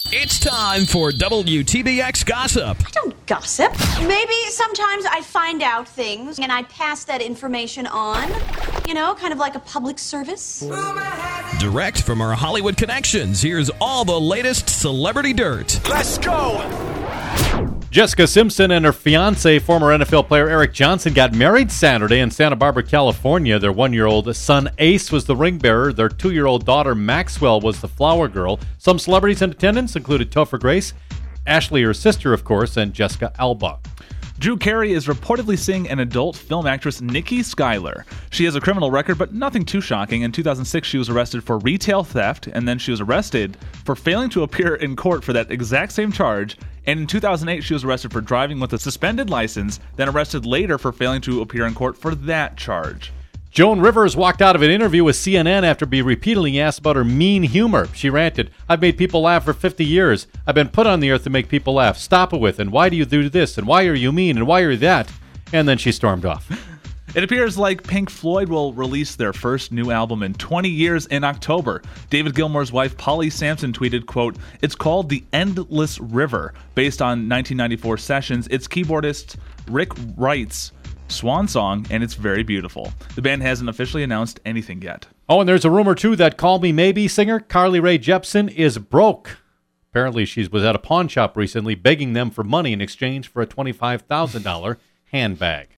It's time for WTBX Gossip. I don't gossip. Maybe sometimes I find out things and I pass that information on. You know, kind of like a public service. Direct from our Hollywood connections, here's all the latest celebrity dirt. Let's go! Jessica Simpson and her fiancé, former NFL player Eric Johnson, got married Saturday in Santa Barbara, California. Their 1-year-old son, Ace, was the ring bearer. Their 2-year-old daughter, Maxwell, was the flower girl. Some celebrities in attendance included Topher Grace, Ashley, her sister, of course, and Jessica Alba. Drew Carey is reportedly seeing an adult film actress, Nikki Schuyler. She has a criminal record, but nothing too shocking. In 2006, she was arrested for retail theft, and then she was arrested for failing to appear in court for that exact same charge. And in 2008, she was arrested for driving with a suspended license, then arrested later for failing to appear in court for that charge. Joan Rivers walked out of an interview with CNN after being repeatedly asked about her mean humor. She ranted, "I've made people laugh for 50 years. I've been put on the earth to make people laugh. Stop it with, and why do you do this, and why are you mean, and why are you that?" And then she stormed off. It appears like Pink Floyd will release their first new album in 20 years in October. David Gilmour's wife, Polly Sampson, tweeted, quote, "It's called The Endless River, based on 1994 sessions. It's keyboardist Rick Wright's swan song, and it's very beautiful." The band hasn't officially announced anything yet. Oh, and there's a rumor, too, that Call Me Maybe singer Carly Rae Jepsen is broke. Apparently, she was at a pawn shop recently begging them for money in exchange for a $25,000 handbag.